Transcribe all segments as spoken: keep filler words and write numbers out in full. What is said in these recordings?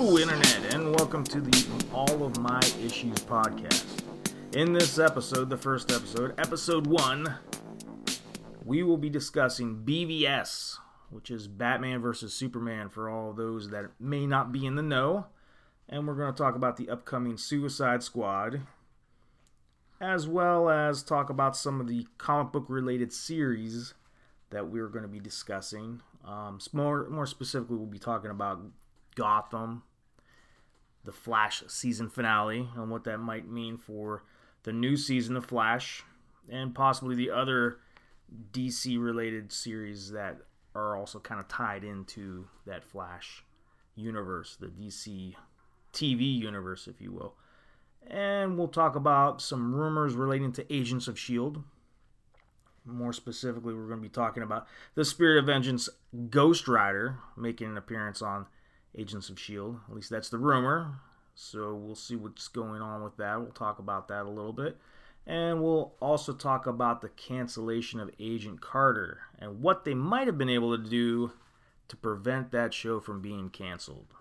Hello, Internet, and welcome to the All of My Issues podcast. In this episode, the first episode, episode one, we will be discussing B V S, which is Batman versus Superman for all those that may not be in the know. And we're going to talk about the upcoming Suicide Squad, as well as talk about some of the comic book related series that we're going to be discussing. Um, more, more specifically, we'll be talking about Gotham, the Flash season finale, and what that might mean for the new season of Flash, and possibly the other D C-related series that are also kind of tied into that Flash universe, the D C T V universe, if you will. And we'll talk about some rumors relating to Agents of S H I E L D. More specifically, we're going to be talking about the Spirit of Vengeance Ghost Rider making an appearance on Agents of S H I E L D. At least that's the rumor. So we'll see what's going on with that. We'll talk about that a little bit. And we'll also talk about the cancellation of Agent Carter and what they might have been able to do to prevent that show from being canceled.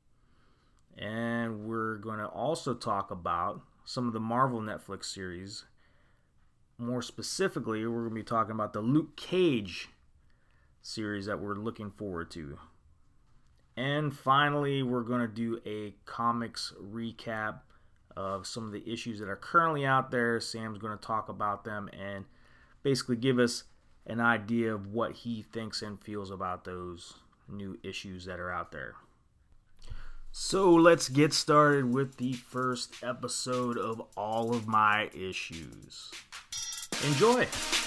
And we're going to also talk about some of the Marvel Netflix series. More specifically, we're going to be talking about the Luke Cage series that we're looking forward to. And finally, we're going to do a comics recap of some of the issues that are currently out there. Sam's going to talk about them and basically give us an idea of what he thinks and feels about those new issues that are out there. So let's get started with the first episode of All of My Issues. Enjoy!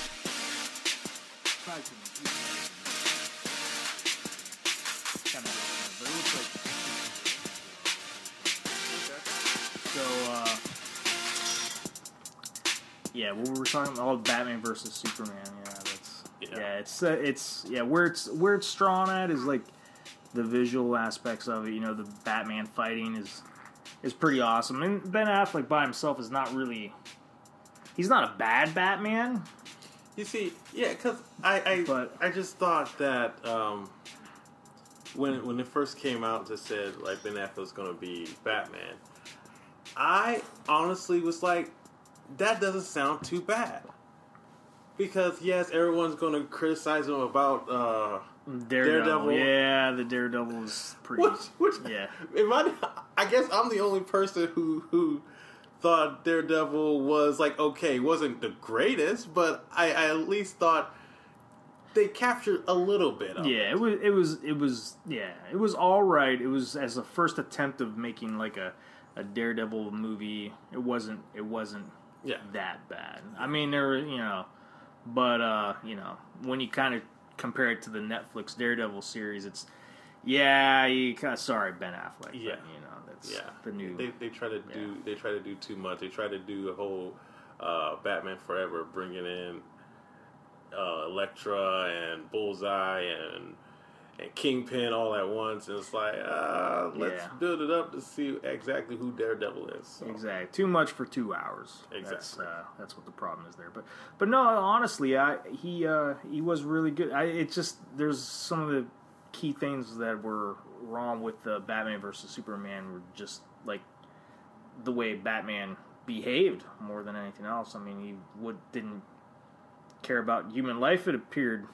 So, uh, yeah, what we were talking about, all Batman versus Superman. Yeah, that's yeah. yeah it's uh, it's yeah where it's where it's strong at is like the visual aspects of it. You know, the Batman fighting is is pretty awesome, and Ben Affleck by himself is not really. He's not a bad Batman. You see, yeah, because I I, but, I just thought that um, when when it first came out, it said like Ben Affleck was going to be Batman. I honestly was like, that doesn't sound too bad. Because, yes, everyone's going to criticize him about uh, Daredevil. Daredevil. Yeah, the Daredevil is pretty... Which, which, yeah. If I, I guess I'm the only person who, who thought Daredevil was, like, okay, wasn't the greatest, but I, I at least thought they captured a little bit of yeah, it. it was, it was, it was, yeah, it was all right. It was as a first attempt of making, like, a... a Daredevil movie. It wasn't it wasn't yeah. that bad. I mean, there were, you know, but uh, you know, when you kind of compare it to the Netflix Daredevil series, it's yeah, you kind of sorry Ben Affleck. Yeah, but, you know, that's yeah. the new. They they try to do yeah. they try to do too much. They try to do a whole uh, Batman Forever, bringing in uh, Elektra and Bullseye and. And Kingpin all at once, and it's like, uh, let's yeah. build it up to see exactly who Daredevil is. So. Exactly, too much for two hours. Exactly, that's, uh, that's what the problem is there. But, but no, honestly, I he uh, he was really good. I it just there's some of the key things that were wrong with the Batman versus Superman were just like the way Batman behaved more than anything else. I mean, he would didn't. care about human life, it appeared.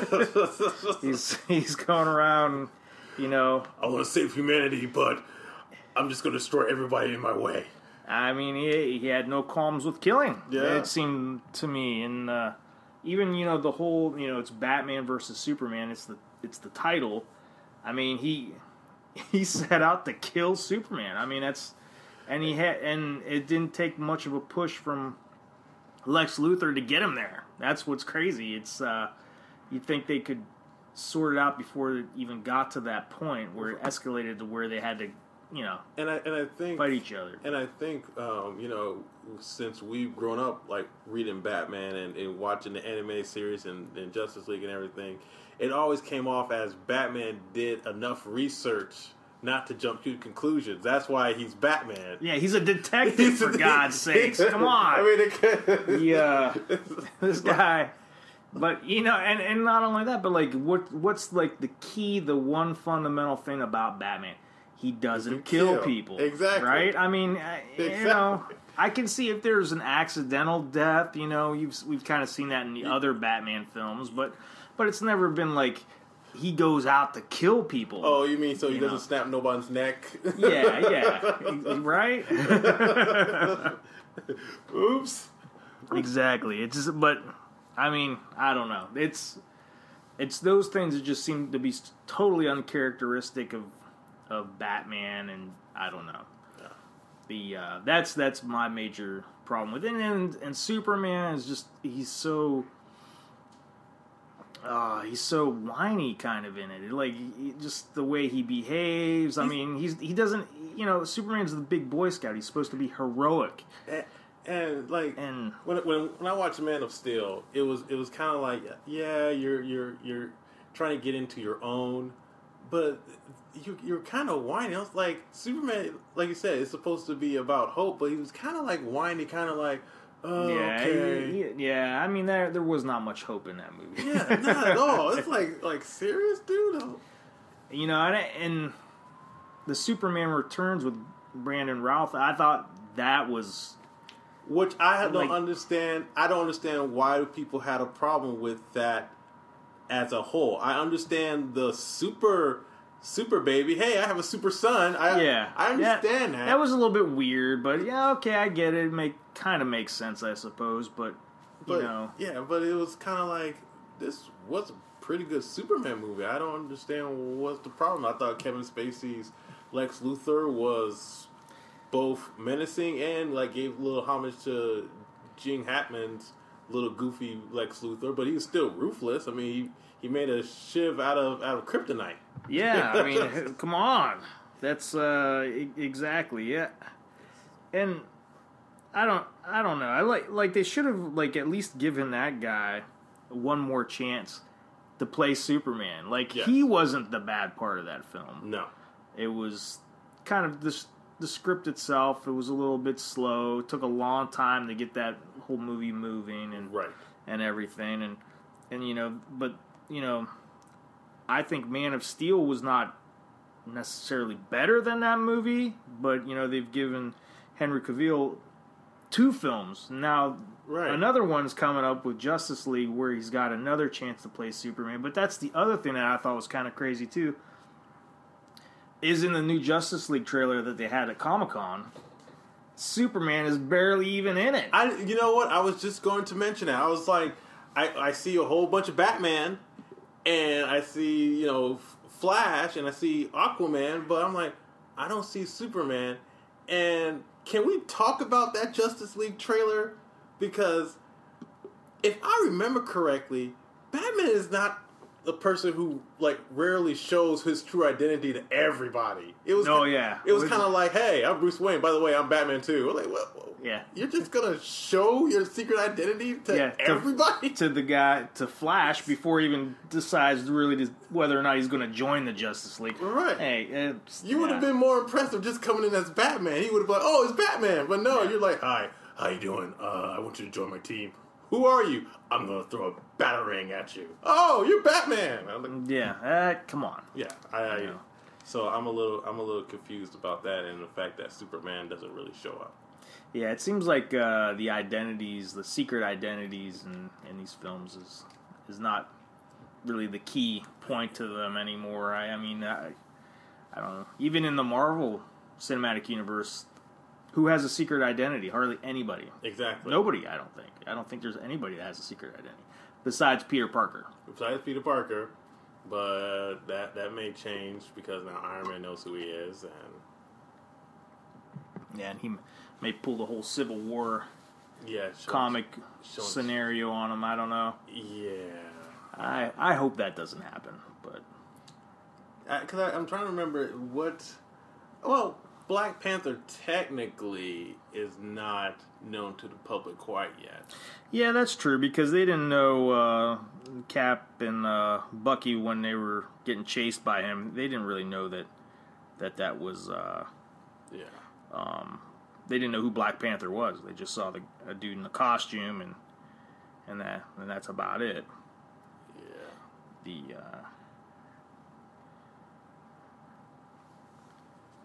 he's he's going around, you know. I want to save humanity, but I'm just going to destroy everybody in my way. I mean, he he had no qualms with killing. Yeah. It seemed to me, and uh, even you know the whole you know it's Batman versus Superman. It's the it's the title. I mean he he set out to kill Superman. I mean that's and he had and it didn't take much of a push from Lex Luthor to get him there. That's what's crazy. It's uh, you'd think they could sort it out before it even got to that point where it escalated to where they had to, you know, and I and I think fight each other. And I think um, you know, since we've grown up like reading Batman and, and watching the anime series and, and Justice League and everything, it always came off as Batman did enough research not to jump to conclusions. That's why he's Batman. Yeah, he's a detective, he's for a, God's sakes. Come on. I mean, it, yeah, this guy. But, you know, and, and not only that, but, like, what what's, like, the key, the one fundamental thing about Batman? he doesn't kill. kill people. Exactly. Right? I mean, I- Exactly. you know, I can see if there's an accidental death, you know, you've, we've kind of seen that in the other Batman films, but but it's never been like he goes out to kill people. Oh, you mean so he You doesn't know. snap nobody's neck? Yeah, yeah. Right? Oops. Exactly. It's just, but I mean, I don't know. It's it's those things that just seem to be totally uncharacteristic of of Batman, and I don't know. Yeah. The uh, that's that's my major problem with it, and and Superman is just he's so uh, he's so whiny kind of in it. Like he, just the way he behaves. I mean, he's he doesn't. You know, Superman's the big Boy Scout. He's supposed to be heroic. And, and like And when when when I watched Man of Steel, it was it was kind of like, yeah, you're you're you're trying to get into your own, but you you're kind of whiny. I was like, Superman, like you said, it's supposed to be about hope, but he was kind of like whiny, kind of like, oh, yeah, okay. he- he- yeah. I mean, there there was not much hope in that movie. Yeah, not at all. It's like like serious, dude. You know, and, and the Superman Returns with Brandon Routh, I thought that was Which I don't Like- understand. I don't understand why people had a problem with that as a whole. I understand the super, super baby. Hey, I have a super son. I, yeah. I understand that. that. That was a little bit weird, but yeah, okay, I get it. It make kind of makes sense, I suppose. But you but, know, yeah, but it was kind of like this was a pretty good Superman movie. I don't understand what's the problem. I thought Kevin Spacey's Lex Luthor was both menacing and like gave a little homage to Gene Hackman's little goofy Lex Luthor, but he was still ruthless. I mean, he, he made a shiv out of out of kryptonite. yeah. I mean, come on, that's uh, e- exactly yeah. And I don't, I don't know. I like like they should have like at least given that guy one more chance to play Superman. Like Yes. he wasn't the bad part of that film. No. It was kind of the the script itself. It was a little bit slow. It took a long time to get that whole movie moving and Right. and everything. And and you know, but you know, I think Man of Steel was not necessarily better than that movie. But you know, they've given Henry Cavill two films now. Right. Another one's coming up with Justice League where he's got another chance to play Superman. But that's the other thing that I thought was kind of crazy too. Is in the new Justice League trailer that they had at Comic-Con, Superman is barely even in it. I, you know what? I was just going to mention that. I was like, I, I see a whole bunch of Batman, and I see, you know, Flash, and I see Aquaman, but I'm like, I don't see Superman. And can we talk about that Justice League trailer? Because if I remember correctly, Batman is not the person who like rarely shows his true identity to everybody. It was Oh, yeah. It was Was- kind of like, hey, I'm Bruce Wayne. By the way, I'm Batman too. We're like, what? what- Yeah. You're just gonna show your secret identity to Yeah, to- everybody? To the guy, to Flash, before he even decides really to, whether or not he's going to join the Justice League. Right. Hey, it's, You would have yeah. been more impressed of just coming in as Batman. He would have been like, oh, it's Batman. But no, you're like, hi, how you doing? Uh, I want you to join my team. Who are you? I'm gonna throw a batarang at you. Oh, you're Batman. I'm like, Yeah, uh, come on. yeah, I, I Yeah. so I'm a little I'm a little confused about that and the fact that Superman doesn't really show up. Yeah, it seems like uh, the identities, the secret identities in, in these films is is not really the key point to them anymore. I, I mean, I, I don't know. Even in the Marvel Cinematic Universe, who has a secret identity? Hardly anybody. Exactly. Nobody, I don't think. I don't think there's anybody that has a secret identity besides Peter Parker. Besides Peter Parker, but that that may change because now Iron Man knows who he is, and Yeah, and he may pull the whole Civil War yeah, shows- comic shows- scenario on him. I don't know. Yeah. I I hope that doesn't happen, but Because I'm trying to remember what. Well, Black Panther technically is not known to the public quite yet. yeah, that's true because they didn't know uh, Cap and uh, Bucky when they were getting chased by him. They didn't really know that that that was. Uh, Yeah. um, they didn't know who Black Panther was. They just saw the a dude in the costume and and that and that's about it. Yeah. The uh,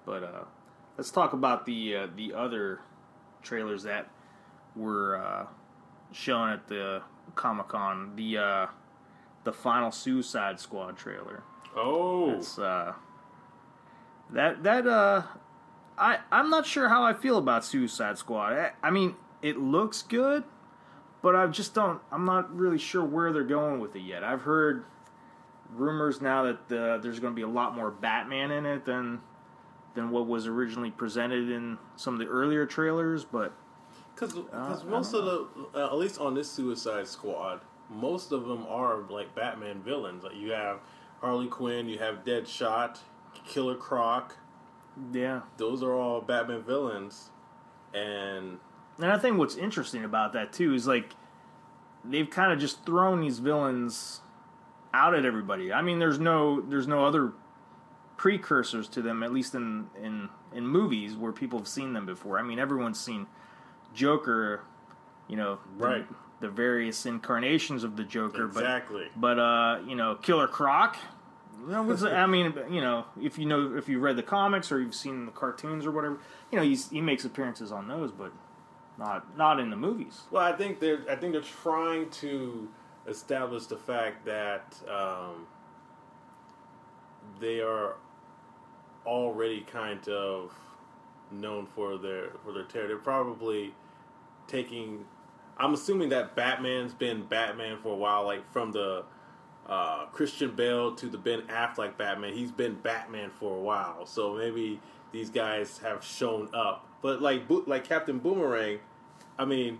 But uh, let's talk about the uh, the other trailers that were uh, shown at the Comic-Con. The uh, the final Suicide Squad trailer. Oh, it's uh, that that uh, I I'm not sure how I feel about Suicide Squad. I, I mean, it looks good, but I just don't. I'm not really sure where they're going with it yet. I've heard rumors now that uh, there's going to be a lot more Batman in it than than what was originally presented in some of the earlier trailers, but because uh, most of the uh, at least on this Suicide Squad, most of them are like Batman villains. Like you have Harley Quinn, you have Deadshot, Killer Croc. Yeah, those are all Batman villains, and and I think what's interesting about that too is like they've kind of just thrown these villains out at everybody. I mean, there's no there's no other precursors to them, at least in in in movies where people have seen them before. I mean, everyone's seen Joker, you know, right? The, the various incarnations of the Joker, exactly. But but uh, you know, Killer Croc. You know, what's, I mean, you know, if you know if you read the comics or you've seen the cartoons or whatever, you know, he's, he makes appearances on those, but not not in the movies. Well, I think they're I think they're trying to establish the fact that um, they are already kind of known for their for their terror. They're probably taking. I'm assuming that Batman's been Batman for a while, like from the uh, Christian Bale to the Ben Affleck Batman. He's been Batman for a while, so maybe these guys have shown up. But like like Captain Boomerang, I mean,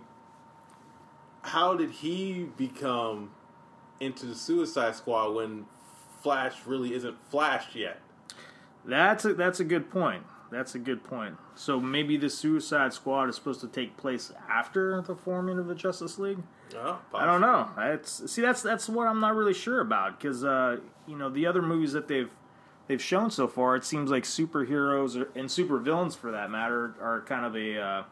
how did he become into the Suicide Squad when Flash really isn't Flash yet? That's a, that's a good point. That's a good point. So maybe the Suicide Squad is supposed to take place after the forming of the Justice League? Oh, I don't know. It's, see, that's that's what I'm not really sure about because uh, you know the other movies that they've they've shown so far, it seems like superheroes are, and supervillains, for that matter, are kind of a uh,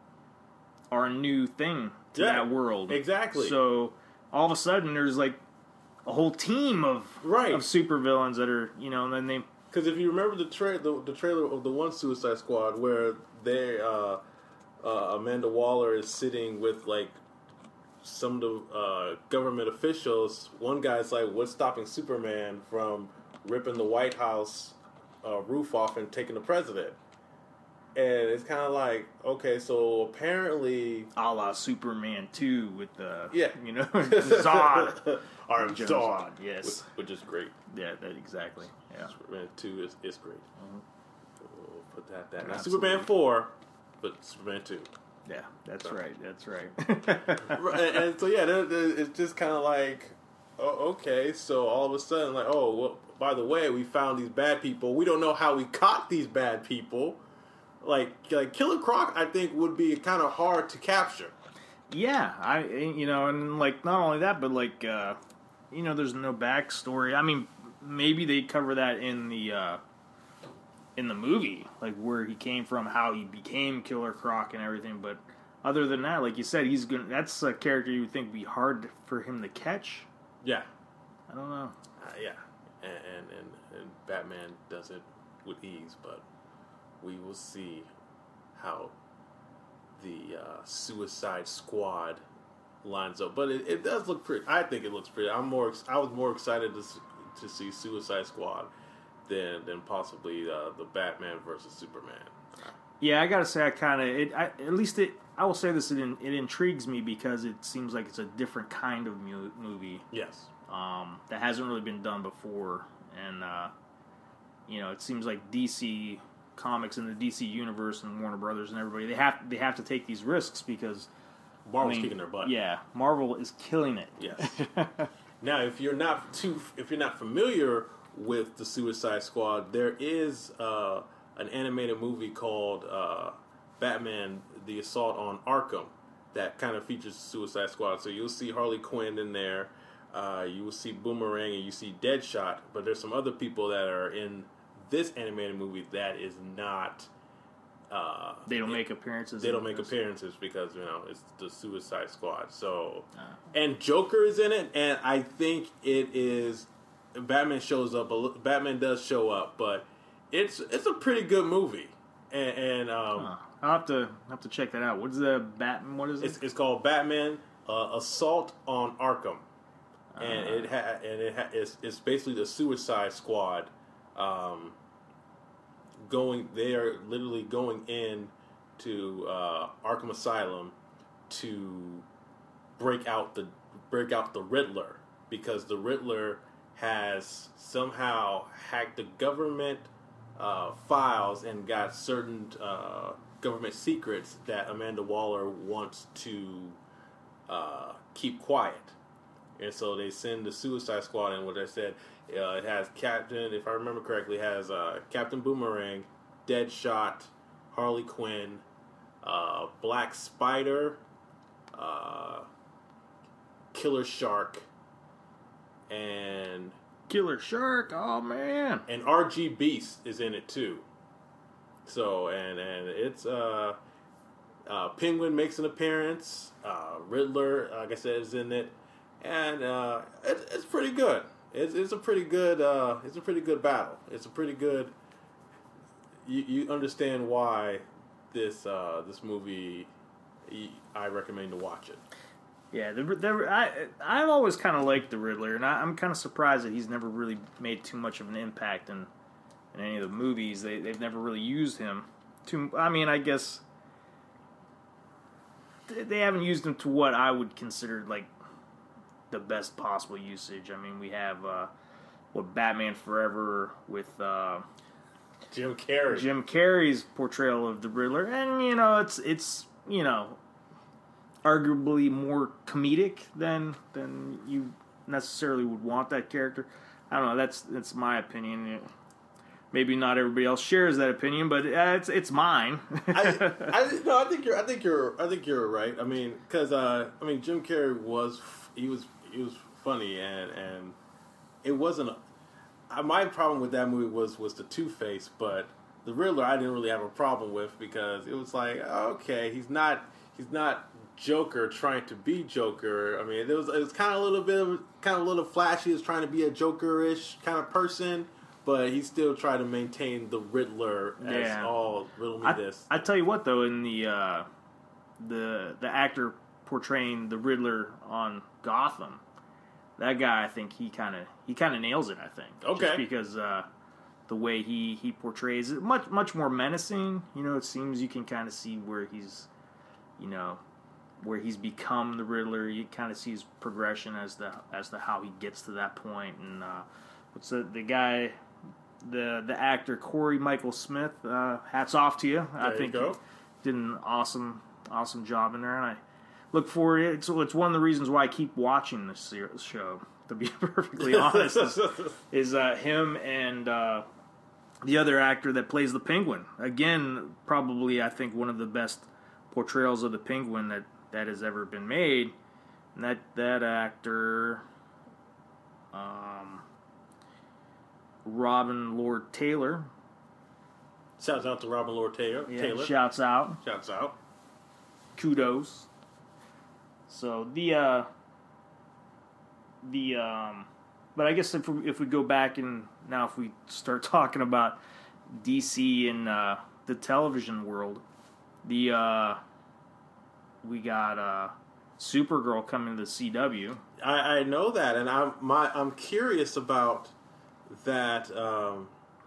are a new thing to yeah, that world. Exactly. So all of a sudden, there's like a whole team of right. of supervillains that are, you know, and then they. Because if you remember the, tra- the the trailer of the one Suicide Squad where they uh, uh, Amanda Waller is sitting with like some of the uh, government officials, one guy's like, "What's stopping Superman from ripping the White House uh, roof off and taking the president?" And it's kind of like, okay, so apparently, a la Superman two with the yeah, you know, Zod, or Zod, Zod, yes, which, which is great. Yeah, that exactly. Yeah, Superman two is is great. Mm-hmm. We'll put that that. Not Absolutely. Superman four, but Superman two. Yeah, that's so. right. That's right. and, and so yeah, they're, they're, it's just kind of like, oh, okay. So all of a sudden, like, oh, well, by the way, we found these bad people. We don't know how we caught these bad people. Like, like Killer Croc, I think would be kind of hard to capture. Yeah, I you know, and like not only that, but like uh, you know, there's no backstory. I mean, maybe they cover that in the uh, in the movie, like where he came from, how he became Killer Croc, and everything. But other than that, like you said, he's gonna. That's a character you would think would be hard for him to catch. Yeah, I don't know. Uh, yeah, and, and and and Batman does it with ease, but we will see how the uh, Suicide Squad lines up. But it, it does look pretty. I think it looks pretty. I'm more. I was more excited to to see Suicide Squad than than possibly uh, the Batman versus Superman. Yeah, I gotta say, I kind of it. I, at least it. I will say this: it in, it intrigues me because it seems like it's a different kind of mu- movie. Yes. Um, that hasn't really been done before, and uh, you know, it seems like D C Comics and the D C Universe and Warner Brothers and everybody they have they have to take these risks because Marvel's I mean, kicking their butt. Yeah, Marvel is killing it. Yes. Now, if you're not too, if you're not familiar with the Suicide Squad, there is uh, an animated movie called uh, Batman: The Assault on Arkham that kind of features the Suicide Squad. So you'll see Harley Quinn in there, uh, you will see Boomerang, and you see Deadshot. But there's some other people that are in this animated movie that is not. Uh, they don't make appearances. They don't make appearances because, you know, it's the Suicide Squad. So, uh, and Joker is in it, and I think it is. Batman shows up. Batman does show up, but it's it's a pretty good movie, and, and um, huh. I'll have to have to check that out. What's the Batman? What is it? It's, it's called Batman uh, Assault on Arkham, uh, and it ha- and it ha- it's, it's basically the Suicide Squad, um, going. They are literally going in to uh, Arkham Asylum to break out the break out the Riddler, because the Riddler has somehow hacked the government uh, files and got certain uh, government secrets that Amanda Waller wants to uh, keep quiet. And so they send the Suicide Squad in, what I said. Uh, it has Captain, if I remember correctly, it has uh, Captain Boomerang, Deadshot, Harley Quinn, uh, Black Spider, uh, Killer Shark, and Killer Shark. Oh man! And R G Beast is in it too. So and and it's uh, uh, Penguin makes an appearance. Uh, Riddler, like I said, is in it, and uh, it, it's pretty good. It's it's a pretty good uh, it's a pretty good battle. It's a pretty good. You you understand why this uh, this movie, I recommend to watch it. Yeah, the, the, I I've always kind of liked the Riddler, and I, I'm kind of surprised that he's never really made too much of an impact in in any of the movies. They they've never really used him. Too, I mean, I guess they haven't used him to what I would consider like the best possible usage. I mean, we have uh, what Batman Forever with uh, Jim Carrey. Jim Carrey's portrayal of the Riddler, and you know, it's it's you know. arguably more comedic than than you necessarily would want that character. I don't know. That's that's my opinion. Maybe not everybody else shares that opinion, but uh, it's it's mine. I, I no, I think you're. I think you're. I think you're right. I mean, because uh, I mean, Jim Carrey was he was he was funny, and and it wasn't. A, my problem with that movie was was the Two-Face, but the Riddler I didn't really have a problem with, because it was like, okay, he's not he's not. Joker trying to be Joker. I mean, it was it was kind of a little bit of kind of a little flashy. He was trying to be a Joker-ish kind of person, but he still tried to maintain the Riddler as yeah. all riddle me I, this. I tell you what, though, in the uh, the the actor portraying the Riddler on Gotham, that guy, I think he kind of he kind of nails it. I think okay, just because uh, the way he he portrays it, much much more menacing. You know, it seems you can kind of see where he's, you know. where he's become the Riddler. You kind of see his progression as the as to how he gets to that point. And uh, what's the the guy, the the actor Corey Michael Smith? Uh, hats off to you. There I think you go. he did an awesome awesome job in there, and I look forward. It's it's one of the reasons why I keep watching this show. To be perfectly honest, is, is uh, him and uh, the other actor that plays the Penguin. Again, probably I think one of the best portrayals of the Penguin that. that has ever been made, and that that actor, um, Robin Lord Taylor. Shouts out to Robin Lord Taylor. Yeah, Taylor. shouts out. Shouts out. Kudos. So the uh, the um, but I guess if we, if we go back and now if we start talking about D C and uh, the television world, the uh. We got uh, Supergirl coming to the C W. I, I know that, and I'm my I'm curious about that um,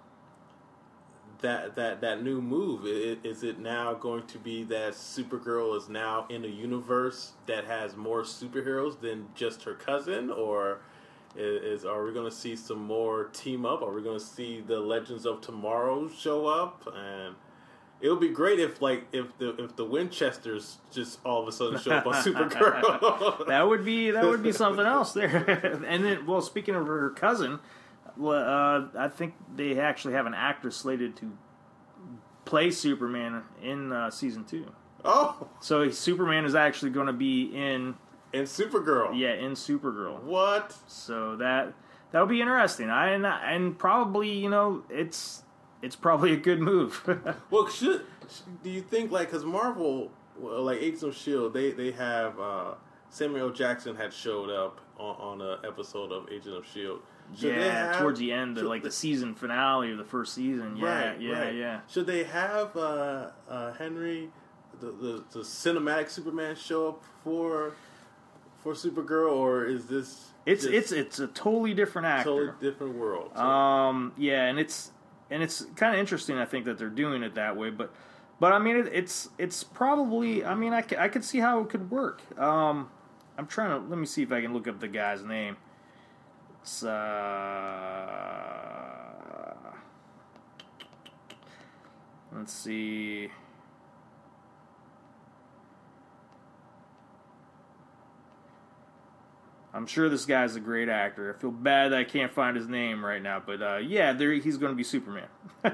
that that that new move. Is, is it now going to be that Supergirl is now in a universe that has more superheroes than just her cousin, or is, is are we going to see some more team up? Are we going to see the Legends of Tomorrow show up? And it would be great if, like, if the if the Winchesters just all of a sudden show up on Supergirl. That would be that would be something else there. And then, well, speaking of her cousin, uh, I think they actually have an actor slated to play Superman in uh, season two. Oh, so Superman is actually going to be in in Supergirl. Yeah, in Supergirl. What? So that that'll be interesting. I and, and probably you know it's. It's probably a good move. Well, should do you think like because Marvel, like Agents of S H I E L D, they they have uh, Samuel Jackson had showed up on, on an episode of Agent of S H I E L D. Should yeah, have, towards the end, of, like they, the season finale of the first season. Yeah, right, yeah, right. yeah. Should they have uh, uh, Henry, the, the the cinematic Superman, show up for for Supergirl, or is this? It's it's it's a totally different actor, totally different world. So. Um, yeah, and it's and it's kind of interesting. I think that they're doing it that way, but but I mean, it, it's it's probably. I mean, I, I could see how it could work. Um, I'm trying to let me see if I can look up the guy's name. It's uh, let's see. I'm sure this guy's a great actor. I feel bad that I can't find his name right now, but uh, yeah, there he's going to be Superman.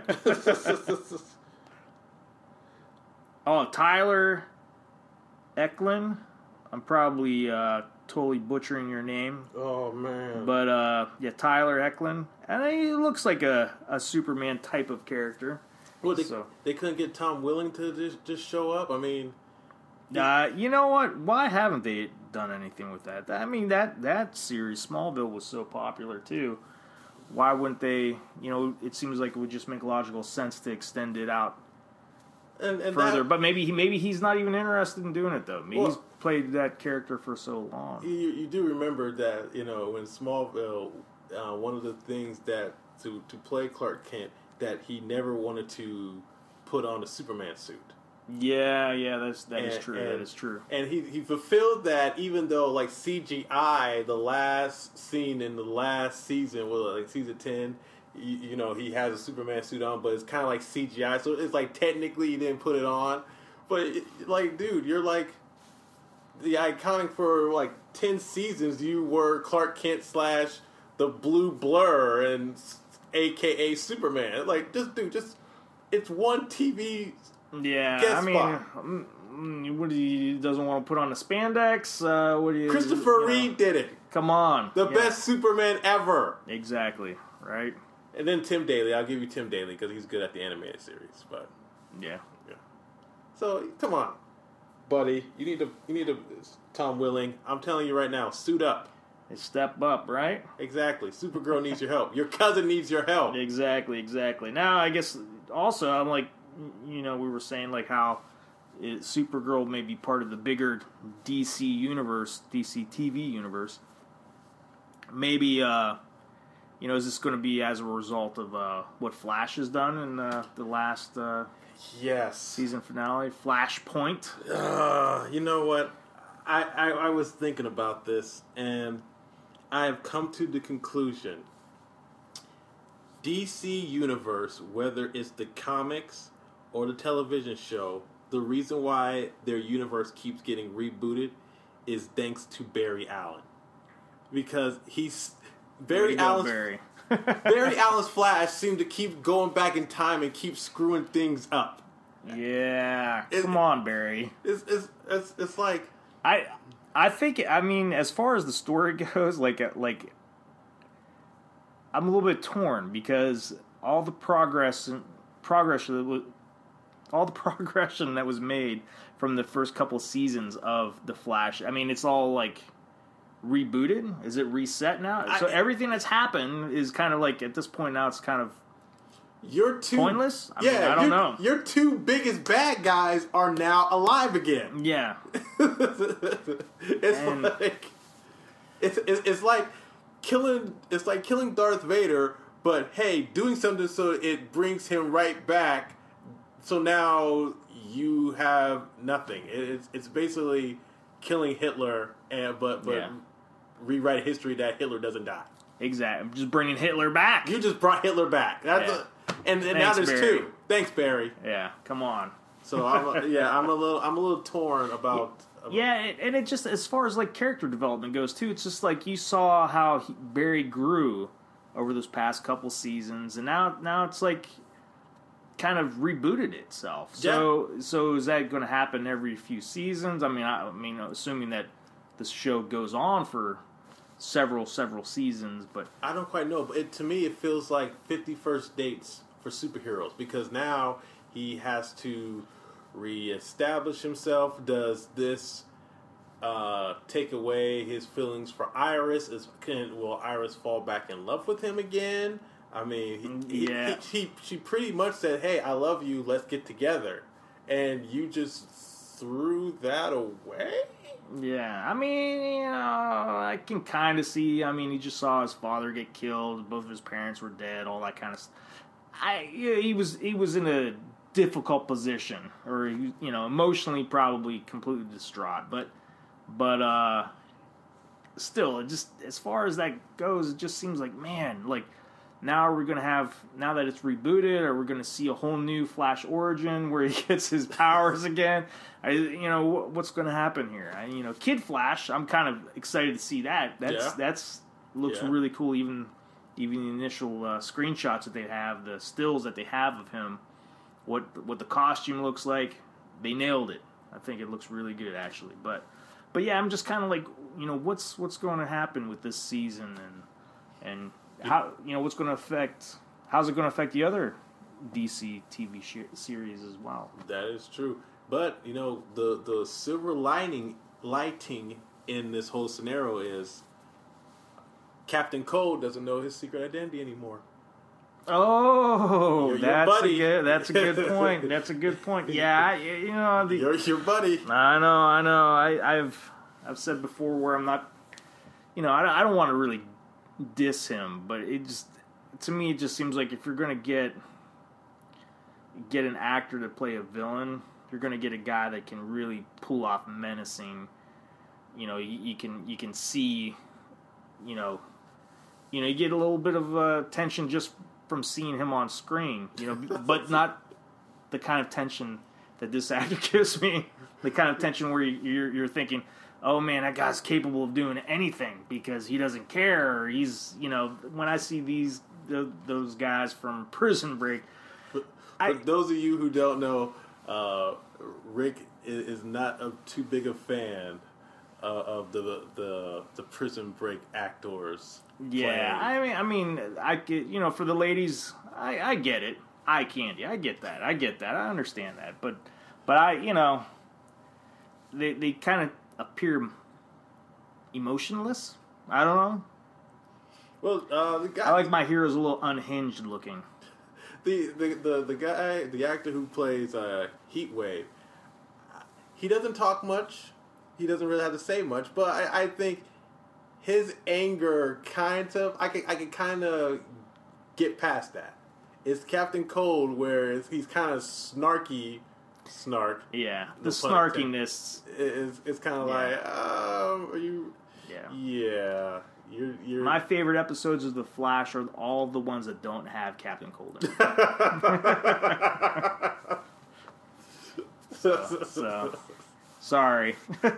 Oh, Tyler Eklund. I'm probably uh, totally butchering your name. Oh, man. But, uh, yeah, Tyler Eklund. And he looks like a, a Superman type of character. Well, they, so. they couldn't get Tom Welling to just, just show up? I mean... Uh, you know what? Why haven't they done anything with that? I mean, that, that series, Smallville, was so popular, too. Why wouldn't they, you know, it seems like it would just make logical sense to extend it out and, and further. That, but maybe he maybe he's not even interested in doing it, though. Maybe well, he's played that character for so long. You, you do remember that, you know, in Smallville, uh, one of the things that, to, to play Clark Kent, that he never wanted to put on a Superman suit. Yeah, yeah, that's that and, is true. And, that is true. And he he fulfilled that, even though like C G I, the last scene in the last season, well, like season ten, you, you know, he has a Superman suit on, but it's kind of like C G I, so it's like technically he didn't put it on, but it, like, dude, you're like the iconic for like ten seasons. You were Clark Kent slash the Blue Blur and A K A Superman. Like, just dude, just it's one T V. Yeah, Guess I mean, what? what do you doesn't want to put on the spandex? Uh, what do you? Christopher you know, Reeve did it. Come on, The yeah. best Superman ever. Exactly, right? And then Tim Daly. I'll give you Tim Daly because he's good at the animated series. But yeah, yeah. So come on, buddy. You need to. You need to. Tom Welling. I'm telling you right now. Suit up. Step up, right? Exactly. Supergirl needs your help. Your cousin needs your help. Exactly, exactly. Now, I guess also I'm like. You know, we were saying like how it, Supergirl may be part of the bigger D C universe, D C T V universe. Maybe, uh, you know, is this going to be as a result of uh, what Flash has done in uh, the last uh, yes season finale, Flashpoint? Uh, you know what? I, I, I was thinking about this, and I have come to the conclusion. D C Universe, whether it's the comics or the television show, the reason why their universe keeps getting rebooted is thanks to Barry Allen. Because he's... Barry Allen's... Barry. Barry Allen's Flash seemed to keep going back in time and keep screwing things up. Yeah. It, Come on, Barry. It's, it's, it's, it's like... I I think, I mean, as far as the story goes, like like... I'm a little bit torn because all the progress and progression that was, all the progression that was made from the first couple seasons of The Flash. I mean, it's all like rebooted. Is it reset now? I, so everything that's happened is kind of like at this point now it's kind of you're two, pointless. I yeah, mean, I don't know. Your two biggest bad guys are now alive again. Yeah, it's and, like it's, it's it's like. Killing it's like killing Darth Vader, but hey, doing something so it brings him right back. So now you have nothing. It's it's basically killing Hitler, and but but yeah. rewrite history that Hitler doesn't die. Exactly, just bringing Hitler back. You just brought Hitler back. That's yeah. a, and, and Thanks, now there's Barry. two. Thanks, Barry. Yeah, come on. So I'm a, yeah, I'm a little I'm a little torn about. Yeah, and it just, as far as, like, character development goes, too, it's just, like, you saw how he, Barry grew over those past couple seasons, and now now it's, like, kind of rebooted itself. So, yeah. so is that going to happen every few seasons? I mean, I, I mean, assuming that this show goes on for several, several seasons, but... I don't quite know, but it, to me, it feels like fifty-first dates for superheroes, because now he has to... reestablish himself. Does this uh, take away his feelings for Iris? Is can will Iris fall back in love with him again? I mean, he, yeah. he, he, he she pretty much said, "Hey, I love you. Let's get together," and you just threw that away. Yeah, I mean, you know, I can kind of see. I mean, he just saw his father get killed. Both of his parents were dead. All that kind of stuff. I, yeah, he was he was in a difficult position, or he, you know, emotionally probably completely distraught. But, but uh, still, it just as far as that goes, it just seems like, man, like now we're gonna have now that it's rebooted, or we're gonna see a whole new Flash origin where he gets his powers again. I, you know, what's gonna happen here? I, you know, Kid Flash, I'm kind of excited to see that. That's yeah. that's looks yeah. really cool. Even even the initial uh, screenshots that they have, the stills that they have of him, what what the costume looks like, they nailed it. I think it looks really good actually. But but yeah, I'm just kind of like, you know, what's what's going to happen with this season, and and how, you know, what's going to affect, how's it going to affect the other D C T V sh- series as well? That is true. But, you know, the the silver lining lighting in this whole scenario is Captain Cold doesn't know his secret identity anymore. Oh, You're your that's buddy. a good. That's a good point. That's a good point. Yeah, I, you know, the, You're your buddy. I know, I know. I, I've I've said before where I'm not, you know, I don't, I don't want to really diss him, but it just, to me, it just seems like if you're gonna get get an actor to play a villain, you're gonna get a guy that can really pull off menacing. You know, you, you can you can see, you know, you know, you get a little bit of uh, tension just from seeing him on screen, you know, but not the kind of tension that this actor gives me. The kind of tension where you're you're thinking, oh man, that guy's capable of doing anything because he doesn't care. Or he's, you know, when I see these the, those guys from Prison Break. For, I, for those of you who don't know, uh, Rick is, is not a, too big a fan uh, of the, the the Prison Break actors. Yeah, playing. I mean, I mean, I get, you know, for the ladies, I, I get it. Eye candy, I get that. I get that. I understand that. But, but I, you know, they they kind of appear emotionless. I don't know. Well, uh, the guy, I like my heroes a little unhinged looking. The, the, the, the guy, the actor who plays uh, Heatwave, he doesn't talk much. He doesn't really have to say much, but I, I think his anger kind of, I can I can kind of get past that. It's Captain Cold where it's, he's kind of snarky, snark. Yeah, the No pun snarkiness. It's, it's kind of Yeah. like, um, are you? Yeah. Yeah. You're, you're... My favorite episodes of The Flash are all the ones that don't have Captain Cold in it. so, so, sorry.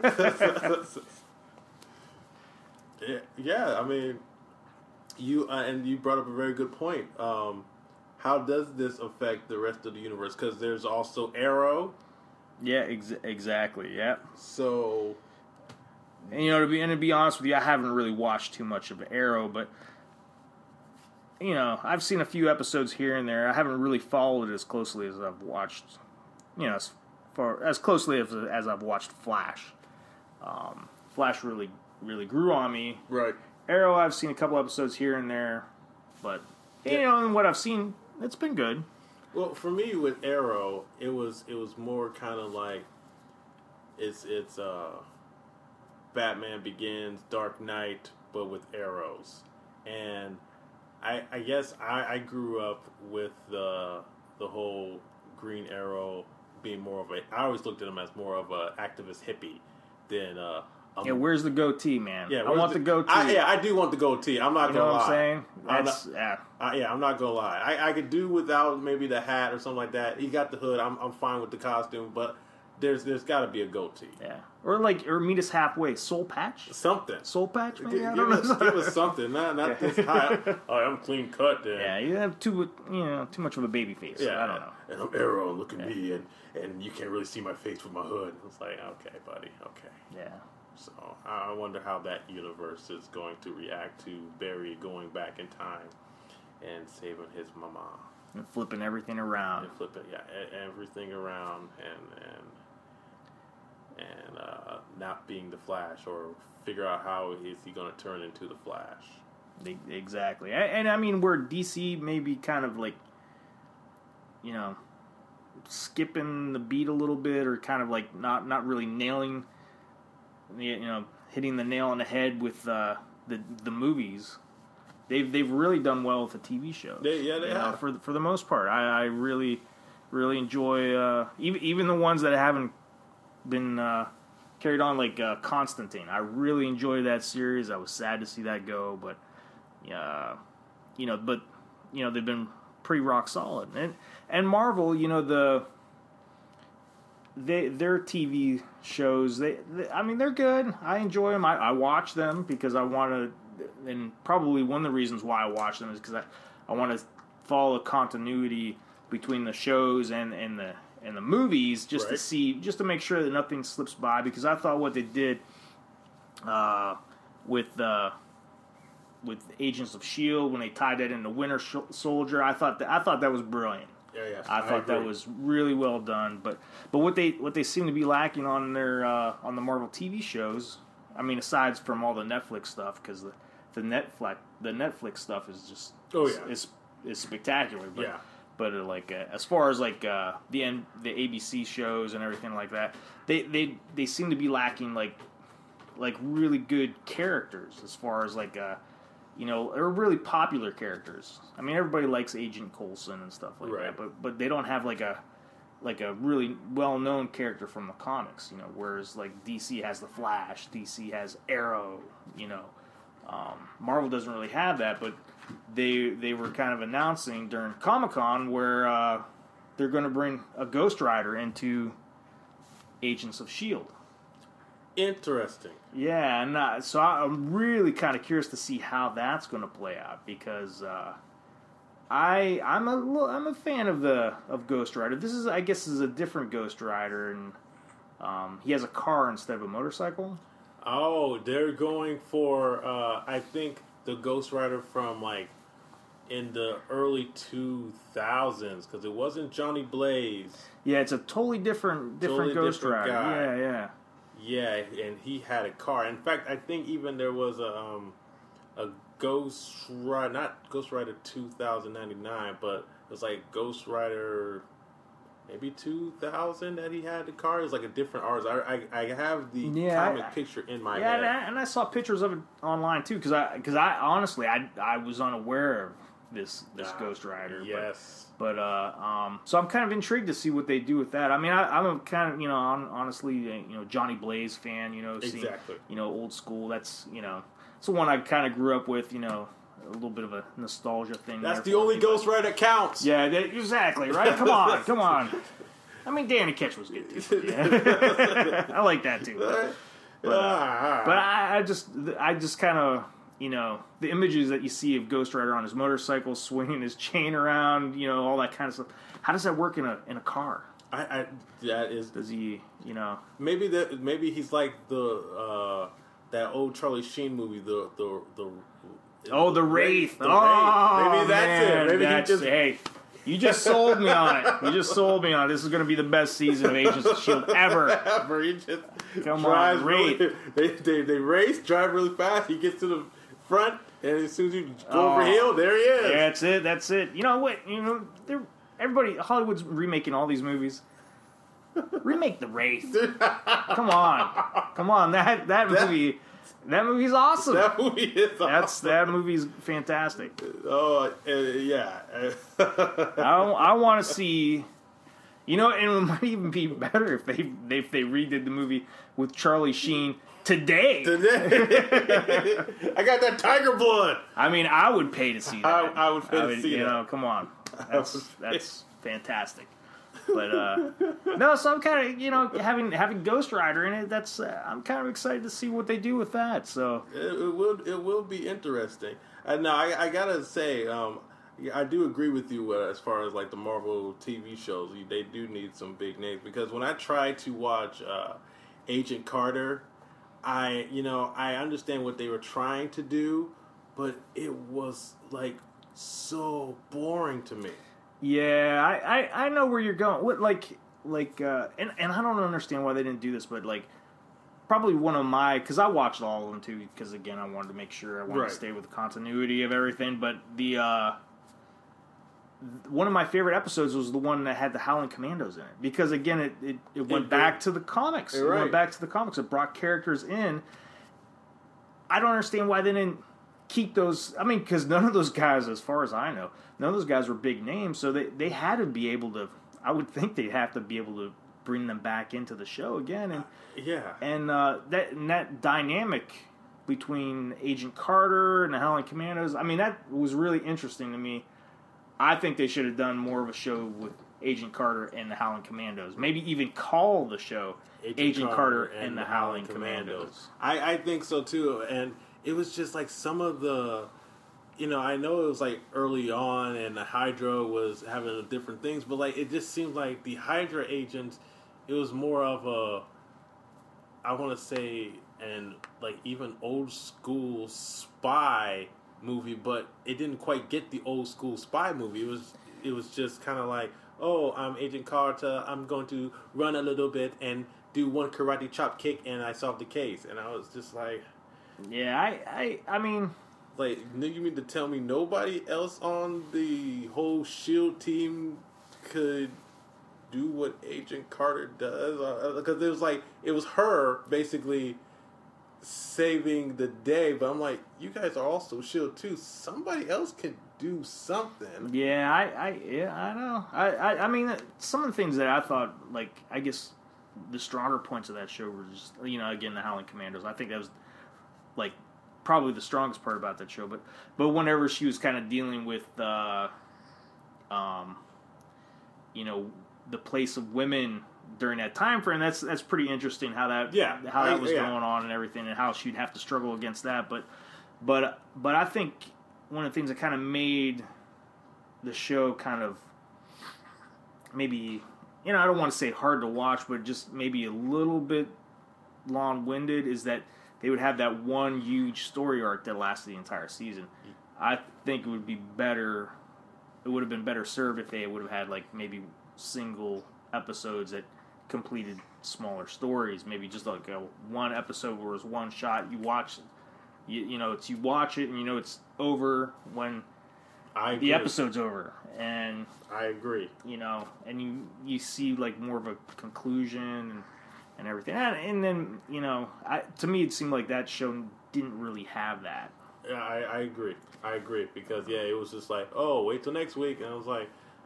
yeah, yeah, I mean, you uh, and you brought up a very good point. Um, how does this affect the rest of the universe? Because there's also Arrow. Yeah, ex- exactly. Yeah. So, and, you know, to be and to be honest with you, I haven't really watched too much of Arrow, but you know, I've seen a few episodes here and there. I haven't really followed it as closely as I've watched, you know, as far as closely as, as I've watched Flash. Um, Flash really, really grew on me. right. Arrow, I've seen a couple episodes here and there, but you Yeah. know, and what I've seen, it's been good. Well, for me with Arrow, it was it was more kind of like it's it's uh, Batman Begins, Dark Knight, but with arrows, and I I guess I, I grew up with the the whole Green Arrow being more of a. I always looked at him as more of a activist hippie than. Uh, Um, Yeah, where's the goatee, man? yeah, I where's want the, goatee. I, yeah, I do want the goatee. I'm not you know gonna what lie. I'm saying? I'm That's not- yeah. I, yeah, I'm not gonna lie. I, I could do without maybe the hat or something like that. He got the hood. I'm I'm fine with the costume, but there's there's got to be a goatee. Yeah, or like, or meet us halfway. Soul patch, Something. soul patch. Maybe Give, I give don't us, know. give us something. Not not this high. Oh, I'm clean cut. Then. Yeah, you have too you know too much of a baby face. Yeah, I don't know. And I'm Arrow. Look at me, and and you can't really see my face with my hood. It's like, okay, buddy. Okay. Yeah. So I wonder how that universe is going to react to Barry going back in time and saving his mama. And flipping everything around. And flipping, yeah, e- everything around, and and uh, not being the Flash, or figure out how is he going to turn into the Flash. Exactly. And, and I mean, where D C maybe kind of like, you know, skipping the beat a little bit, or kind of like not, not really nailing, you know, hitting the nail on the head with uh, the the movies. They've they've really done well with the T V shows. They, yeah, they you have. know, for for the most part. I, I really really enjoy uh, even even the ones that haven't been uh, carried on, like uh, Constantine. I really enjoyed that series. I was sad to see that go, but uh, you know, but you know, they've been pretty rock solid. And and Marvel, you know, the they their T V shows, they, they I mean, they're good. I enjoy them. I, I watch them because I want to. And probably one of the reasons why I watch them is because I, I want to follow the continuity between the shows and, and the and the movies, just right. to see, just to make sure that nothing slips by. Because I thought what they did uh, with uh, with Agents of S H I E L D when they tied that into Winter Soldier, I thought that I thought that was brilliant. Yeah, yeah, I thought I that was really well done. But but what they what they seem to be lacking on their uh, on the Marvel T V shows, I mean, aside from all the Netflix stuff, because the the Netflix the Netflix stuff is just oh yeah is is spectacular. But, yeah. But uh, like uh, as far as like uh, the N- the A B C shows and everything like that, they, they they seem to be lacking like like really good characters as far as like uh, you know, or really popular characters. I mean, everybody likes Agent Coulson and stuff like right. that, but but they don't have like a like a really well known character from the comics. You know, whereas like D C has the Flash, D C has Arrow. You know. Um, Marvel doesn't really have that, but they they were kind of announcing during Comic-Con where uh, they're going to bring a Ghost Rider into Agents of S H I E L D. Interesting. Yeah, and uh, so I'm really kind of curious to see how that's going to play out, because uh, I I'm a little, I'm a fan of the of Ghost Rider. This is I guess is a different Ghost Rider, and um, he has a car instead of a motorcycle. Oh, they're going for, uh, I think, the Ghost Rider from, like, in the early two thousands, because it wasn't Johnny Blaze. Yeah, it's a totally different different totally Ghost different Rider. guy. Yeah, yeah. Yeah, and he had a car. In fact, I think even there was a um, a Ghost Rider, not Ghost Rider two thousand ninety-nine, but it was like Ghost Rider... maybe two thousand that he had the car. It was like a different artist. I, I, I have the yeah, comic I, picture in my yeah, head. And I, and I saw pictures of it online too, because I, because I honestly, I, I was unaware of this this Ah, Ghost Rider. Yes. But, but uh, um, so I'm kind of intrigued to see what they do with that. I mean, I, I'm a kind of, you know, on, honestly, you know, Johnny Blaze fan. You know, seeing, Exactly. you know, old school. That's, you know, it's the one I kind of grew up with. You know. A little bit of a nostalgia thing. That's the only Ghost Rider that counts. Yeah, that, exactly. Right? Come on, come on. I mean, Danny Ketch was good too. Yeah. I like that too. But, but, uh, but I, I just, I just kind of, you know, the images that you see of Ghost Rider on his motorcycle, swinging his chain around, you know, all that kind of stuff. How does that work in a in a car? I, I that is. Does he, you know? Maybe that. Maybe he's like the uh, that old Charlie Sheen movie, the the the. Oh, the Wraith. The oh, Wraith. Maybe that's man, it. Maybe that's, he just. Hey. You just sold me on it. You just sold me on it. This is going to be the best season of Agents of S H I E L D ever. Ever. He just Come drives on, really, Wraith. they, they, they race, drive really fast. He gets to the front, and as soon as you go Oh. over hill, there he is. Yeah, that's it. That's it. You know what? You know, they're, everybody, Hollywood's remaking all these movies. Remake the Wraith. Come on, come on. That that movie, that movie's awesome. That movie is awesome. That's that movie's fantastic. Oh, uh, yeah. I I want to see. You know, and it might even be better if they if they redid the movie with Charlie Sheen today. Today, I got that tiger blood. I mean, I would pay to see that. I, I would pay I to would, see you that. know, come on, that's that's fantastic. But uh, no, so I'm kind of, you know, having having Ghost Rider in it. That's uh, I'm kind of excited to see what they do with that. So It, it will it will be interesting. And now I, I gotta say, um, I do agree with you uh, as far as like the Marvel T V shows. They do need some big names, because when I tried to watch uh, Agent Carter, I you know I understand what they were trying to do, but it was like so boring to me. yeah, I, I, I know where you're going. What like like, uh, and and I don't understand why they didn't do this, but like, probably one of my, because I watched all of them too, because again, I wanted to make sure I wanted Right. to stay with the continuity of everything. But the uh, one of my favorite episodes was the one that had the Howling Commandos in it, because again, it it, it went It- back to the comics. It Right. went back to the comics. It brought characters in. I don't understand why they didn't keep those. I mean, because none of those guys, as far as I know, none of those guys were big names, so they they had to be able to. I would think they'd have to be able to bring them back into the show again, and Yeah. and uh, that and that dynamic between Agent Carter and the Howling Commandos. I mean, that was really interesting to me. I think they should have done more of a show with Agent Carter and the Howling Commandos. Maybe even call the show Agent, Agent Carter, Carter and, the Howling Commandos. Commandos. I, I think so too, and it was just like some of the, you know, I know it was like early on, and the Hydra was having different things, but like it just seemed like the Hydra agents, it was more of a, I want to say, and like even old school spy movie, but it didn't quite get the old school spy movie. It was it was just kind of like, oh, I'm Agent Carter. I'm going to run a little bit and do one karate chop kick, and I solved the case. And I was just like, yeah, I I, I mean, like, you mean to tell me nobody else on the whole SHIELD team could do what Agent Carter does? Because it was like it was her basically saving the day, but I'm like, you guys are also SHIELD too. Somebody else could do something. Yeah, I, I yeah, I know. I, I, I mean, some of the things that I thought, like, I guess the stronger points of that show were just, you know, again, the Howling Commandos. I think that was, like, probably the strongest part about that show. But, but whenever she was kind of dealing with, uh, um, you know, the place of women during that time frame, that's that's pretty interesting how that yeah, how that I, was yeah. going on and everything, and how she'd have to struggle against that. But but but I think one of the things that kind of made the show kind of maybe, you know, I don't want to say hard to watch, but just maybe a little bit long-winded is that they would have that one huge story arc that lasted the entire season. I think it would be better, it would have been better served if they would have had like maybe single episodes that completed smaller stories. Maybe just like a one episode where it's one shot, you watch it. You, you know, it's you watch it and you know it's over when I the agree. episode's over, and I agree. you know, and you you see like more of a conclusion and, and everything, and, and then you know, I, to me it seemed like that show didn't really have that. Yeah, I, I agree. I agree because yeah, it was just like, oh, wait till next week, and I was like,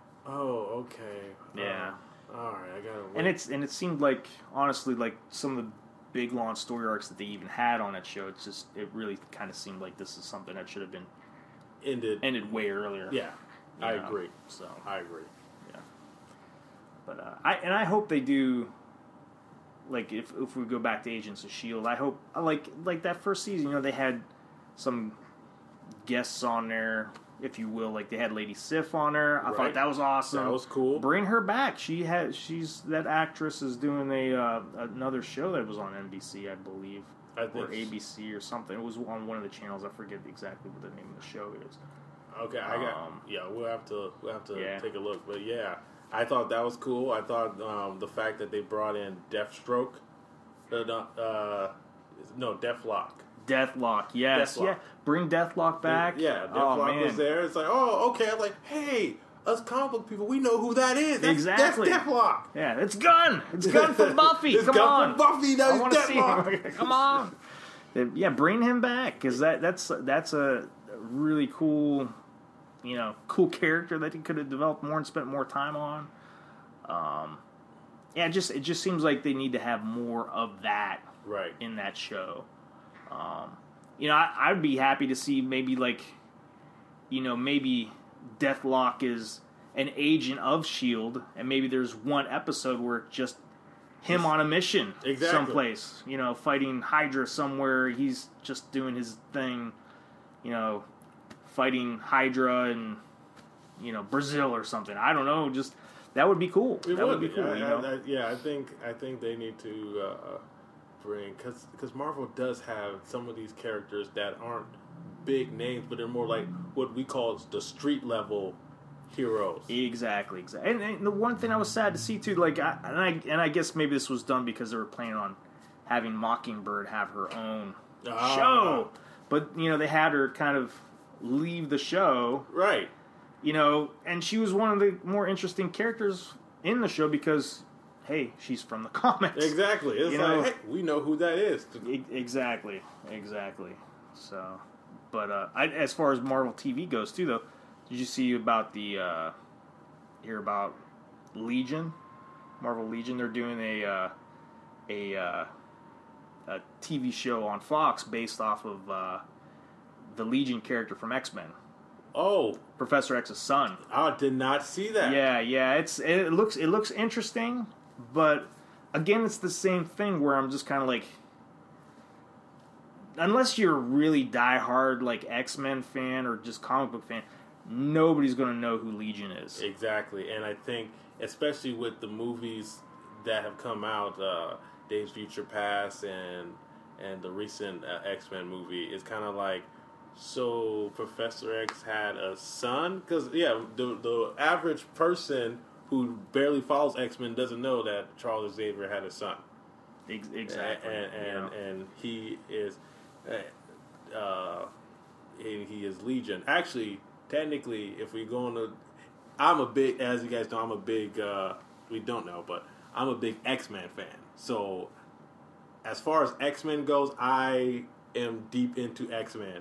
oh, okay, Yeah. uh, all right, I gotta wait. And it's and it seemed like honestly like some of the big long story arcs that they even had on that show. It's just it really kind of seemed like this is something that should have been ended. ended way earlier. Yeah, you I know? agree. So I agree. yeah, but uh, I and I hope they do. Like if if we go back to Agents of Shield, I hope like like that first season. You know, they had some guests on there, if you will. Like they had Lady Sif on there. I Right. thought that was awesome. That was cool. Bring her back. She had she's that actress is doing a uh, another show that was on N B C, I believe, I think or A B C or something. It was on one of the channels. I forget exactly what the name of the show is. Okay, I got. Um, yeah, we'll have to. We'll have to yeah. take a look. But yeah, I thought that was cool. I thought um, the fact that they brought in Deathstroke, uh, no, uh, no Deathlock. Deathlock, yes, Deathlock. yeah. Bring Deathlock back. Yeah, oh, Deathlock man. was there. It's like, oh, okay. I'm like, hey, us comic book people, we know who that is. That's, Exactly. That's Deathlock. Yeah, it's Gunn. It's Gunn from Buffy. It's Come Gunn on, from Buffy. That I is want to see Deathlock. him. Come on. Yeah, bring him back because that that's that's a really cool, you know, cool character that he could have developed more and spent more time on. Um, yeah, it just it just seems like they need to have more of that Right. in that show. Um, you know, I, I'd be happy to see maybe like, you know, maybe Deathlock is an agent of SHIELD, and maybe there's one episode where it's just him on a mission Exactly. someplace, you know, fighting Hydra somewhere. He's just doing his thing, you know, fighting Hydra in, you know, Brazil or something. I don't know. Just that would be cool. It that would would be cool. I, you I- know? I- yeah, I think I think they need to uh, bring because because Marvel does have some of these characters that aren't big names, but they're more like what we call the street level heroes. Exactly, exactly. And, and the one thing I was sad to see too, like, I, and I and I guess maybe this was done because they were planning on having Mockingbird have her own Ah. show, but you know they had her kind of leave the show, Right. you know, and she was one of the more interesting characters in the show because, hey, she's from the comics. Exactly. It's You like, know- hey, we know who that is. E- Exactly, exactly. So, but uh, I, as far as Marvel T V goes too, though, did you see about the uh, hear about Legion, Marvel Legion? They're doing a uh, a uh, a T V show on Fox based off of uh, the Legion character from X-Men, Oh, Professor X's son. I did not see that. Yeah, yeah. It's it looks it looks interesting, but again, it's the same thing where I'm just kind of like, unless you're a really diehard like X-Men fan or just comic book fan, nobody's gonna know who Legion is. Exactly. And I think, especially with the movies that have come out, uh, Days of Future Past and and the recent uh, X-Men movie, it's kind of like, so Professor X had a son? Because, yeah, the, the average person who barely follows X-Men doesn't know that Charles Xavier had a son. Ex- exactly. And and, you know? and, and he is uh, he, he is Legion. Actually, technically, if we go on to, I'm a big, as you guys know, I'm a big, uh, we don't know, but I'm a big X-Men fan. So, as far as X-Men goes, I am deep into X-Men.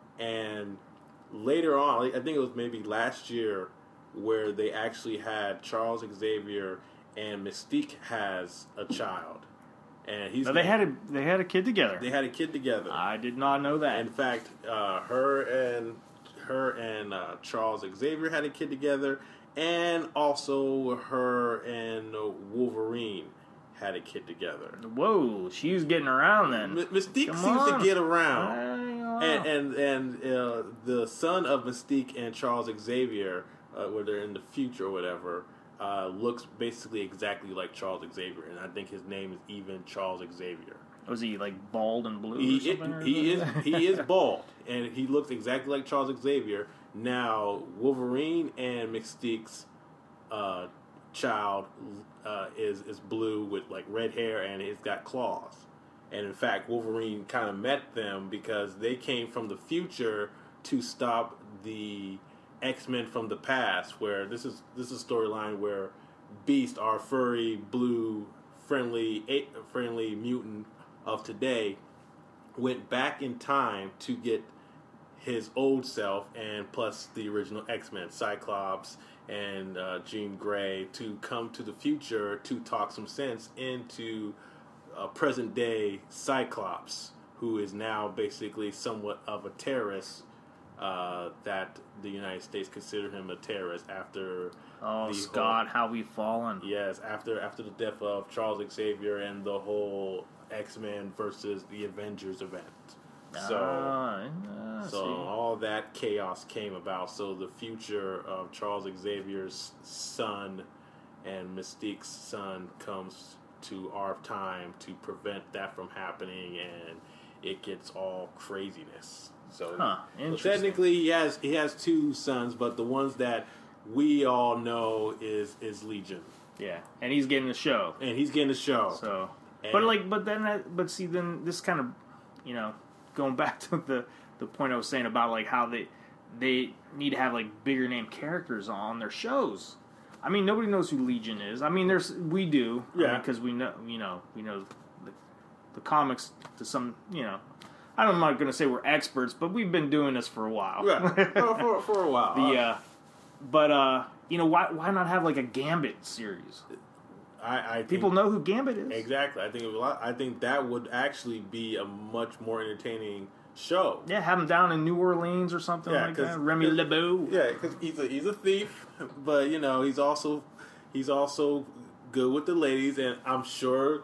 And later on, I think it was maybe last year, where they actually had Charles Xavier and Mystique has a child. And he's So they had a they had a kid together. they had a kid together. I did not know that. In fact, uh, her and her and uh, Charles Xavier had a kid together, and also her and Wolverine had a kid together. Whoa, she was getting around then. M- Mystique Come seems on. to get around, I- and and and uh, the son of Mystique and Charles Xavier, uh, where they're in the future or whatever, uh, looks basically exactly like Charles Xavier, and I think his name is even Charles Xavier. Was he like bald and blue? He, or something, or he is something? he is bald, and he looks exactly like Charles Xavier. Now Wolverine and Mystique's uh, child uh, is is blue with like red hair, and it's got claws. And in fact, Wolverine kind of met them because they came from the future to stop the X-Men from the past. Where this is this is a storyline where Beast, our furry blue friendly friendly mutant of today, went back in time to get his old self and plus the original X-Men, Cyclops and uh, Jean Grey, to come to the future to talk some sense into uh, present day Cyclops, who is now basically somewhat of a terrorist. Uh, that the United States considered him a terrorist after Oh, the Scott, how we fallen. whole, yes, after after the death of Charles Xavier and the whole X-Men versus the Avengers event. So, Ah, ah, so see. all that chaos came about. So the future of Charles Xavier's son and Mystique's son comes to our time to prevent that from happening, and it gets all craziness. So, Huh, so interesting. technically, he has he has two sons, but the ones that we all know is is Legion, Yeah, and he's getting the show. and he's getting the show. So, And- but like, but then that, but see, then this kind of, you know, going back to the the point I was saying about like how they they need to have like bigger name characters on their shows. I mean, nobody knows who Legion is. I mean, there's we do, Yeah. because we know, you know, we know the, the comics to some, you know. I'm not going to say we're experts, but we've been doing this for a while. yeah, for, for, for a while. the uh, but uh, you know, why why not have like a Gambit series? I, I think, People know who Gambit is. exactly. I think it was a lot, I think that would actually be a much more entertaining show. Yeah, have him down in New Orleans or something Yeah, like 'cause- that. Remy 'cause- LeBeau. Yeah, because he's a he's a thief, but you know he's also he's also good with the ladies, and I'm sure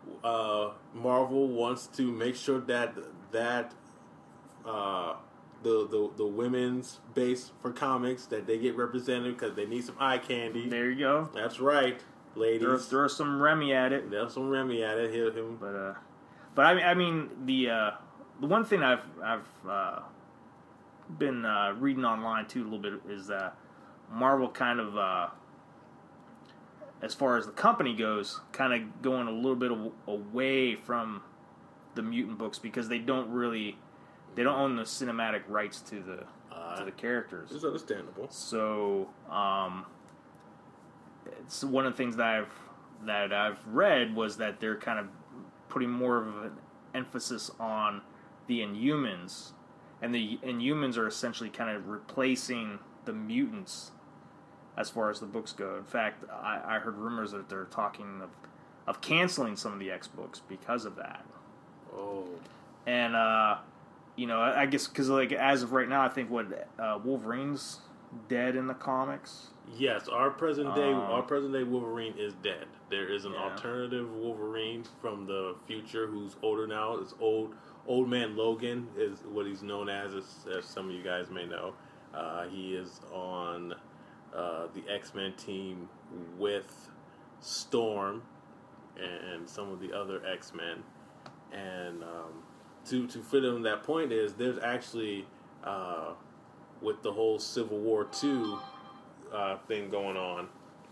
uh, Marvel wants to make sure that that uh, the the the women's base for comics that they get represented because they need some eye candy. There you go. That's right, ladies. Throw, throw some Remy at it. There's some Remy at it. He'll, him. But uh, but I mean, I mean the uh, the one thing I've I've uh, been uh, reading online too a little bit is that Marvel kind of, uh, as far as the company goes, kind of going a little bit of, away from the mutant books because they don't really, they don't own the cinematic rights to the uh, to the characters. It's understandable. So, um, it's one of the things that I've that I've read was that they're kind of putting more of an emphasis on the Inhumans, and the Inhumans are essentially kind of replacing the mutants as far as the books go. In fact, I, I heard rumors that they're talking of, of canceling some of the X books because of that. Oh. And, uh, you know, I guess because, like, as of right now, I think what uh, Wolverine's dead in the comics. Yes, our present day, um, our present day Wolverine is dead. There is an yeah. alternative Wolverine from the future who's older now. It's old, old man Logan is what he's known as, as, as some of you guys may know. Uh, he is on uh, the X-Men team with Storm and some of the other X-Men. And um, to to fit in that point is there's actually uh, with the whole Civil War two uh, thing going on.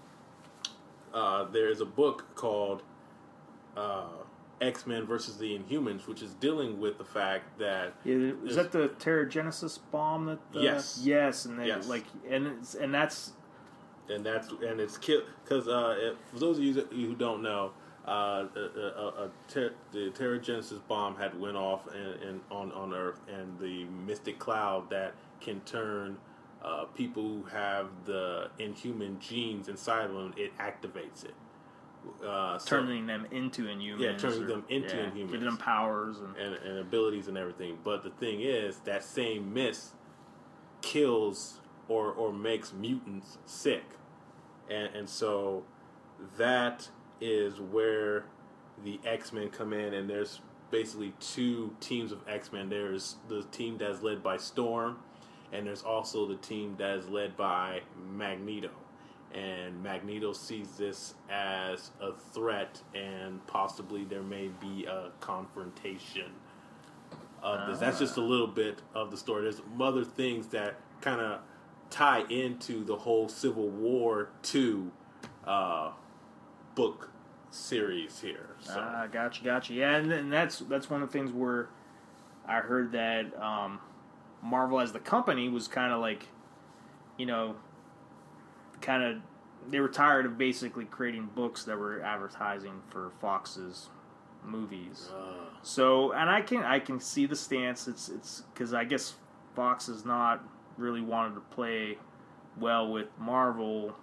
Uh, there is a book called uh, X-Men versus the Inhumans, which is dealing with the fact that yeah, is that the Terrigenesis bomb that uh, yes yes and they, yes like and it's, and that's and that's and it's killed because uh, for those of you who don't know. Uh, a, a, a ter- the Terrigenesis bomb had went off in, in, on, on Earth, and the mystic cloud that can turn uh, people who have the Inhuman genes inside of them, it activates it. Uh, so, turning them into Inhumans. Yeah, turning or, them into yeah, Inhumans. giving them powers and... and, and abilities and everything. But the thing is, that same mist kills or, or makes mutants sick. And, and so that... is where the X-Men come in, and there's basically two teams of X-Men. There's the team that's led by Storm, and there's also the team that is led by Magneto. And Magneto sees this as a threat, and possibly there may be a confrontation of this. That's just a little bit of the story. There's other things that kind of tie into the whole Civil War two uh, book series here. So. Ah, gotcha, gotcha. Yeah, and, and that's that's one of the things where I heard that um, Marvel as the company was kind of like, you know, kind of they were tired of basically creating books that were advertising for Fox's movies. Uh. So, and I can I can see the stance. It's it's because I guess Fox has not really wanted to play well with Marvel.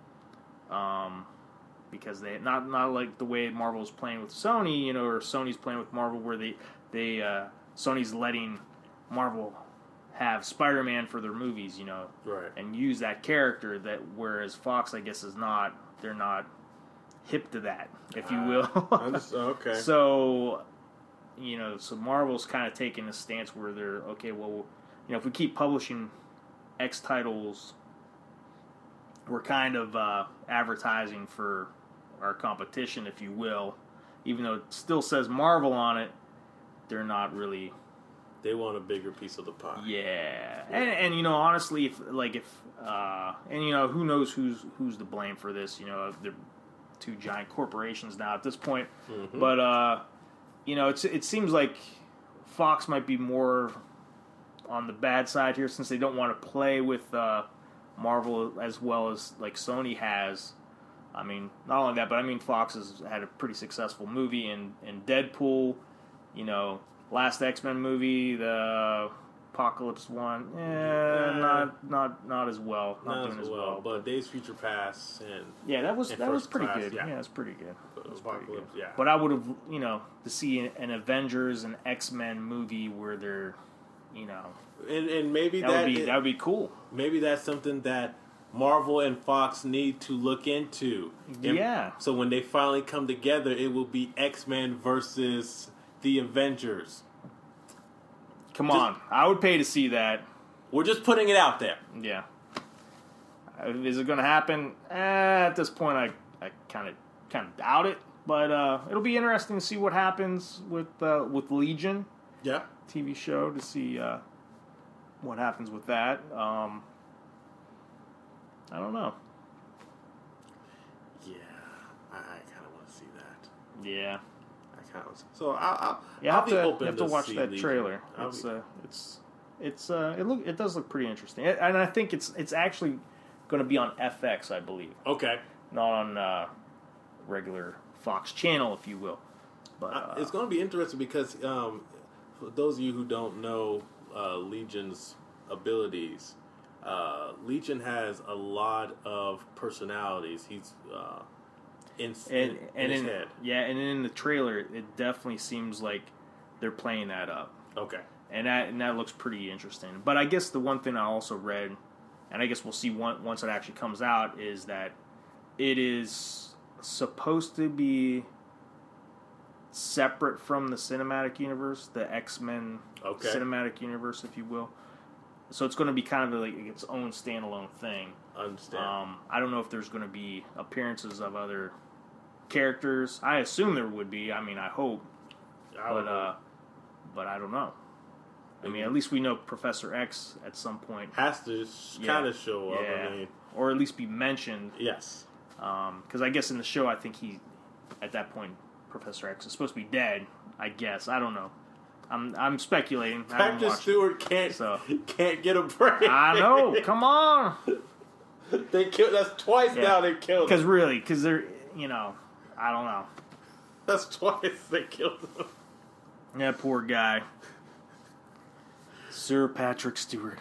Um. Because they not not like the way Marvel's playing with Sony, you know, or Sony's playing with Marvel, where they they uh, Sony's letting Marvel have Spider-Man for their movies, you know, right, and use that character. That whereas Fox, I guess, is not they're not hip to that, if you will. Uh, just, okay. So, you know, so Marvel's kind of taking a stance where they're okay. Well, you know, if we keep publishing X titles, we're kind of uh, advertising for our competition, if you will, even though it still says Marvel on it. They're not really. They want a bigger piece of the pie. Yeah, yeah. and and you know, honestly, if like if uh, and you know, who knows who's who's to blame for this? You know, they're two giant corporations now at this point. Mm-hmm. But uh, you know, it's it seems like Fox might be more on the bad side here, since they don't want to play with uh, Marvel as well as like Sony has. I mean, not only that, but I mean, Fox has had a pretty successful movie in, in Deadpool. You know, last X-Men movie, the Apocalypse one, eh, yeah, not not not as well, not, not doing as, as well. well. But Days of Future Past and yeah, that was that was pretty class, good. Yeah, yeah, that's pretty good. That was Apocalypse, pretty good. yeah. But I would have, you know, to see an Avengers and X-Men movie where they're, you know, and and maybe that, that would be it, that would be cool. Maybe that's something that Marvel and Fox need to look into. And yeah. So when they finally come together, it will be X-Men versus the Avengers. Come just, on. I would pay to see that. We're just putting it out there. Yeah. Is it going to happen? Eh, at this point, I I kind of kind of doubt it. But uh, it'll be interesting to see what happens with uh, with Legion. Yeah. T V show, to see uh, what happens with that. Um I don't know. Yeah, I, I kind of want to see that. Yeah. I kind of so I'll, I'll, You I'll have be to, open you have to watch see that Legion. trailer. I'll It's be- uh, it's it's uh, it look it does look pretty interesting, and I think it's it's actually going to be on F X, I believe, okay. not on uh, regular Fox channel, if you will. But Uh, uh, it's going to be interesting because um, for those of you who don't know uh, Legion's abilities, uh, Legion has a lot of personalities. He's uh, in, and in, and in his in, head. yeah, and in the trailer, it definitely seems like they're playing that up. Okay. And that and that looks pretty interesting. But I guess the one thing I also read, and I guess we'll see one, once it actually comes out, is that it is supposed to be separate from the cinematic universe, the X-Men Okay. cinematic universe, if you will. So it's going to be kind of like its own standalone thing. I understand. Um, I don't know if there's going to be appearances of other characters. I assume there would be. I mean, I hope. I would But uh, but I don't know. I mean, at least we know Professor X at some point, has to yeah. kind of show up. yeah, I mean, or at least be mentioned. yes. Because I guess in the show, I think he, at that point, Professor X is supposed to be dead. I guess I don't know. I'm I'm speculating. I haven't Patrick watched Stewart can't so. can't get a break. it. I know. Come on. They killed. That's twice Yeah. now they killed Because him. really, because they're you know, I don't know. That's twice they killed him. That poor guy. Sir Patrick Stewart.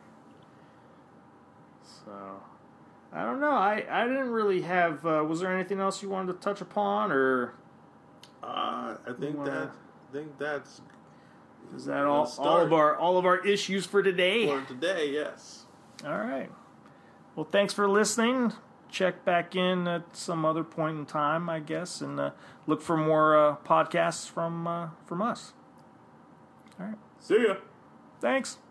So, I don't know. I, I didn't really have. Uh, was there anything else you wanted to touch upon, or Uh, I think wanna- that I think that's is that all, Let's all start. of our all of our issues for today? for today. Yes. All right. Well, thanks for listening. Check back in at some other point in time, I guess, and uh, look for more uh, podcasts from uh, from us. All right. See ya. Thanks.